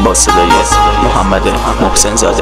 با صدای محمد محسن زاده.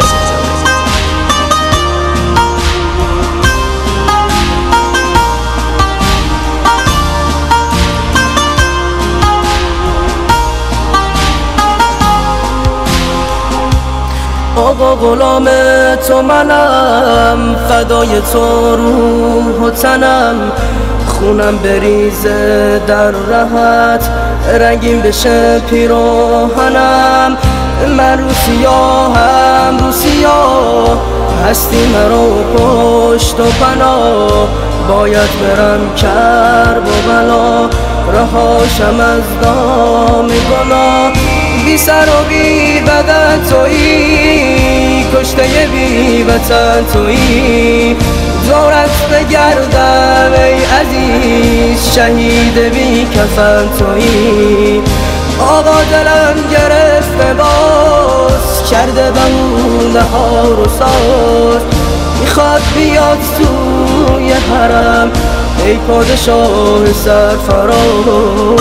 آقا غلام تو منم، فدای تو روح و تنم، خونم بریزه در رهت، رنگین بشه پیراهنم. من رو سیاهم رو سیاه، هستی مرا پشت و پناه، باید برم کرب و بلا، رهاشم از دام گناه. بی سر و بی بدن تویی، کشته بی وطن تویی، دورت بگردم ای عزیز، شهید بی کفن تویی. آقا دلم گرفته باز، کرده بهونه ها رو ساز، میخواد بیاد توی حرم ای پادشاه سرفراز.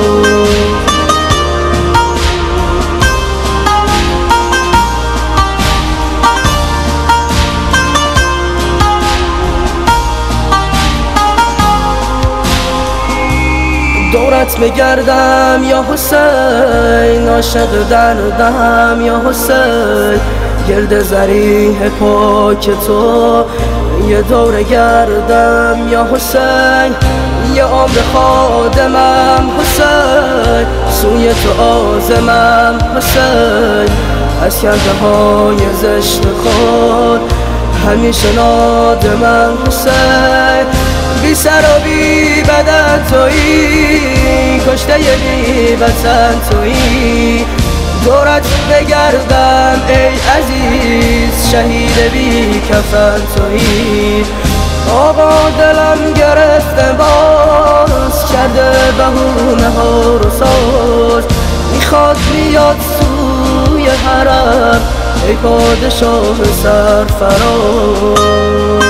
دورت بگردم یا حسین، عاشق دردم یا حسین، گرد زریح پاک تو یه دور گردم یا حسین. یه عمر خادمم حسین، سوی تو عازمم حسین، از کرده های زشت خود همیشه نادمم حسین. بی سر و بی بدن تویی، کشته بی وطن تویی، دورت بگردم ای عزیز، شهید بی کفن تویی. آقا دلم گرفته باز، کرده بهونه ها رو ساز، میخواد بیاد سوی حرم ای پادشاه سرفراز.